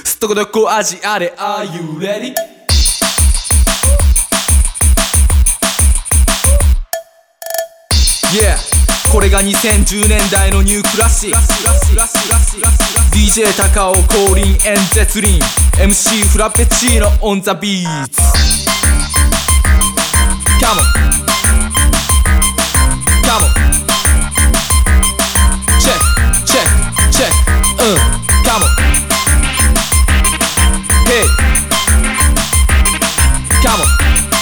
すっとこどこ味あれ Are you ready? Yeah これが2010年代のニュークラシック DJ 高尾降臨演説輪 MC フラペチーノ on the beats Come on Come on Check check check Come on Hey Come on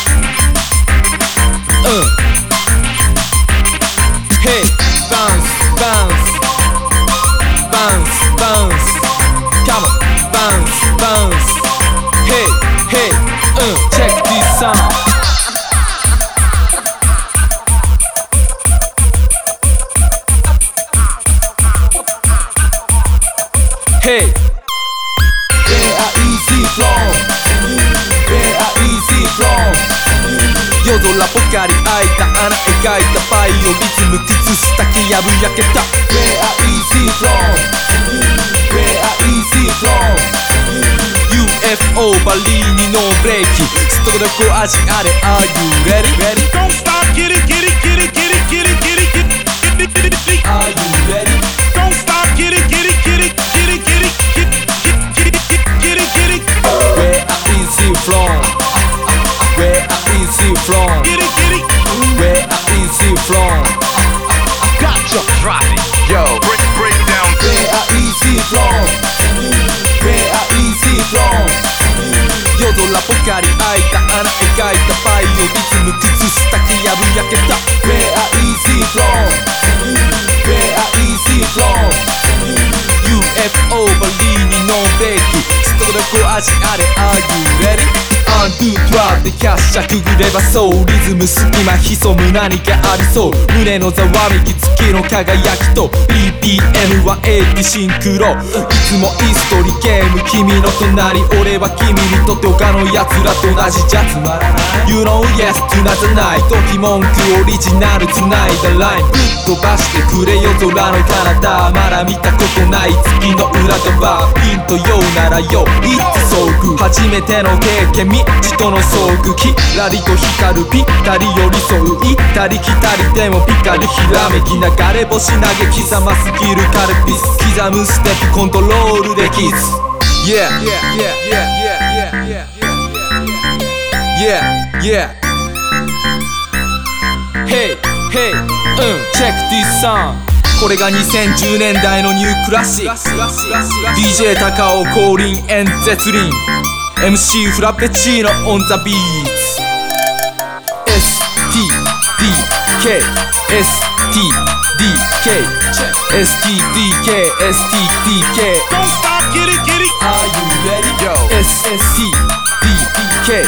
Hey bounce bounce bounce bounce Come on bounce bounce Hey hey check this sound Hey Where are easy from Where are easy from 夜空ぽかり開いた穴描いたバイオリズム崩したきやぶ焼けた Where are easy from Where are easy from UFO バリーニのブレーキすっとこどこ味あれ Are you ready? Don't stop, get it, get it, get it, get it, get it, get it, get it, get it, get it. Are you ready? Don't stop, get it, get it, get it, get it, get it, get it, get it, get it, get it. Where are easy from? Where are easy from? Get it, get it. Where are easy from? Gotcha, drop it. Yo, break down. Where are easy from? Where are easy from? 夜空ぽかり開いた穴描いたバイオリズム崩したきやぶ焼けた Where are easy from? Where are easy from? UFO バリーニのブレーキすっとこどこ味あれ Are you ready? Undo drop でキャッシャくぐればそうリズム隙間潜む何かありそう胸のざわめき月の輝きと BPM は80シンクロいつもイストリゲーム君の隣俺は君にとって他の奴らと同じじゃつまらない You know yes つなざない時文句オリジナルつないだラインぶっ飛ばしてくれよ空の彼方まだ見たことない月の裏側ピンとようならよ It's so good 初めての経験地との遭遇キラリと光るぴったり寄り添う行ったり来たりでもピカリひらめき流れ星投げ刻まスキルカルピス刻むステップコントロールでキス Yeah yeah yeah yeah yeah yeah yeah yeah Hey hey check this sound これが2010年代のニュークラシック DJ 高尾降臨演説輪MC フラペチーノ on the beats STDK STDK STDK STDK Don't stop, get it, get it. Are you ready? Yo. STDK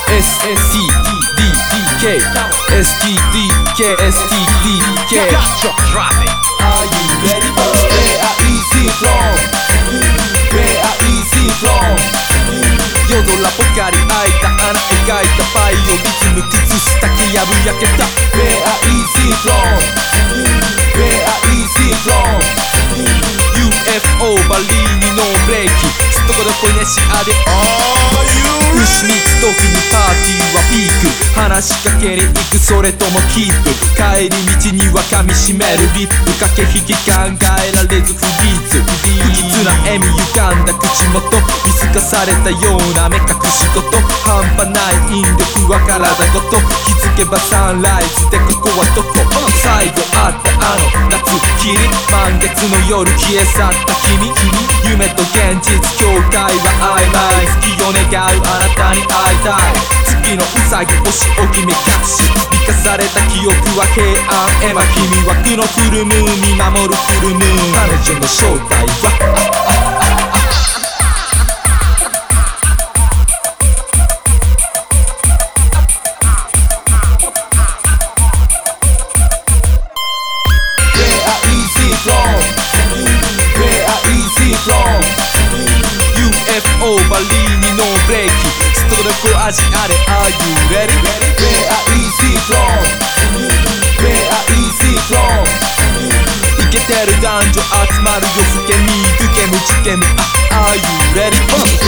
STDK STDK STDK Gotcha, drop it. Are you ready? Where are easy from? Where are easy from? 夜空ぽかり開いた穴描いたバイオリズム崩したきやぶ焼けた Where are easy from? Where are easy from? UFO バリーニのブレーキすっとこどこねしあで牛蜜時にパーティーはピーク話しかけに行くそれともキープ帰り道には噛みしめるリップ駆け引き考えられずフリーズ不吉な笑み歪んだ口元見透かされたような目隠し事半端ない引力は体ごと気づけばサンライズでここはどこ最後あったあの夏霧満月の夜消え去った君夢と現実境界は曖昧月を願うあなたに会いたい月のうさぎ星を決め隠し生かされた記憶は平安エマ君はこのフルムーン見守るフルムーン彼女の正体はUFO バリーニのブレーキすっとこどこ味あれ Are you ready? Where are easy from? Where are easy from? イケてる男女集まる夜更けにドゥケムチケムAre you ready?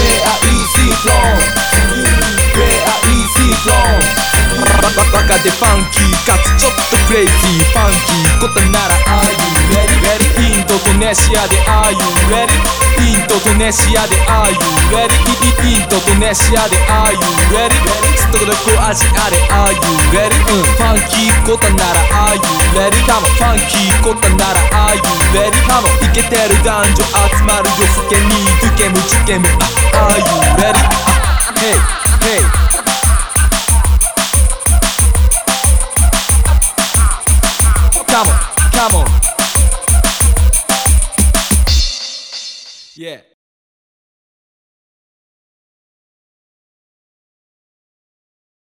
かつちょっとクレイジーファンキーことなら Are you ready? インドとネシアで Are you ready? インドとネシアで Are you ready? インドとネシアで Are you ready? ストロコアジアで Are you ready? ファンキーことなら Are you ready? ファンキーことなら Are you ready? イケてる男女集まるよスケニードゥケムチケム Are you ready? Hey, hey Come on